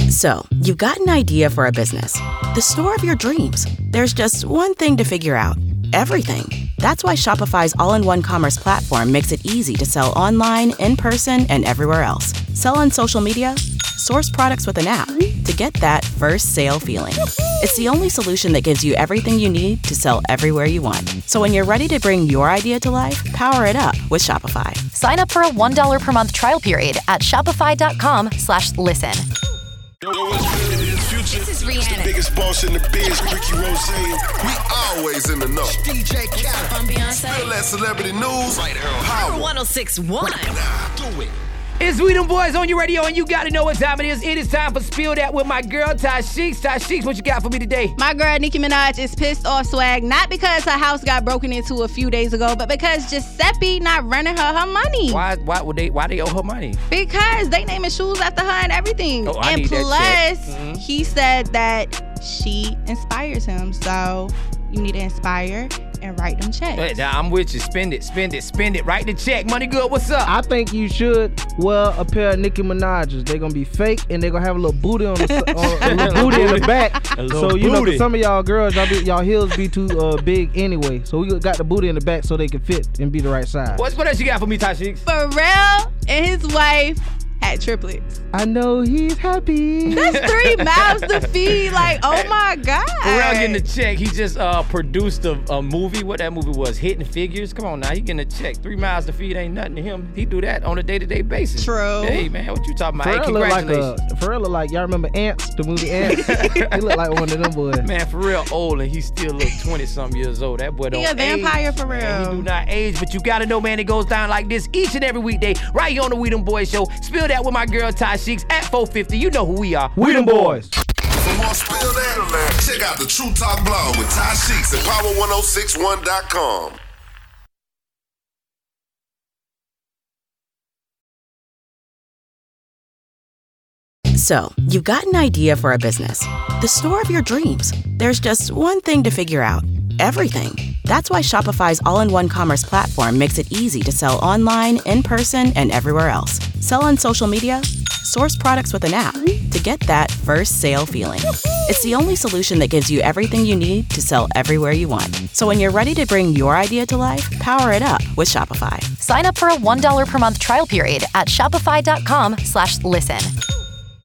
So, you've got an idea for a business, the store of your dreams. There's just one thing to figure out: everything. That's why Shopify's all-in-one commerce platform makes it easy to sell online, in person, and everywhere else. Sell on social media, source products with an app to get that first sale feeling. It's the only solution that gives you everything you need to sell everywhere you want. So when you're ready to bring your idea to life, power it up with Shopify. Sign up for a $1 per month trial period at shopify.com/listen. Yo, what's good? It is Future. This is Rihanna. It's the biggest boss in the biz, Ricky Rose. We always in the know. DJ Khaled. I'm Beyonce. Feel that celebrity news right here on Power 106.1. Nah, do it. It's We Them Boys on your radio, and you gotta know what time it is. It is time for Spill That with my girl, Ty Sheeks. Ty Sheeks, what you got for me today? My girl, Nicki Minaj, is pissed off swag, not because her house got broken into a few days ago, but because Giuseppe not running her money. Why they owe her money? Because they naming shoes after her and everything. Oh, I and need that plus, he said that she inspires him, so you need to inspire and write them checks. Hey, now I'm with you. Spend it. Write the check. Money good. What's up? I think you should wear a pair of Nicki Minaj's. They're gonna be fake and they're gonna have a little booty on the a little booty in the back. So you know, for some of y'all girls, y'all heels be too big anyway. So we got the booty in the back so they can fit and be the right size. What else you got for me, Ty Sheeks? Pharrell and his wife had triplets. I know he's happy. That's 3 mouths to feed. Like, oh my God. Pharrell getting a check. He just produced a movie. What that movie was? Hidden Figures. Come on now, he getting a check. 3 miles to feed ain't nothing to him. He do that on a day-to-day basis. True. Hey man, what you talking about? Pharrell Hey, congratulations. Pharrell look like, y'all remember Ants, the movie Ants? He look like one of them boys. Man, Pharrell old and he still look 20-something years old. That boy don't He a vampire age. for real. Man, he do not age, but you gotta know, man, it goes down like this each and every weekday right here on the We Them Boys show. Spill That with my girl Ty Sheeks at 450. You know who we are. We Them Boys. For more Spill That, check out the True Talk blog with Ty Sheeks at power1061.com. So, you've got an idea for a business, the store of your dreams. There's just one thing to figure out: everything. That's why Shopify's all-in-one commerce platform makes it easy to sell online, in person, and everywhere else. Sell on social media, source products with an app to get that first sale feeling. It's the only solution that gives you everything you need to sell everywhere you want. So when you're ready to bring your idea to life, power it up with Shopify. Sign up for a $1 per month trial period at shopify.com/listen.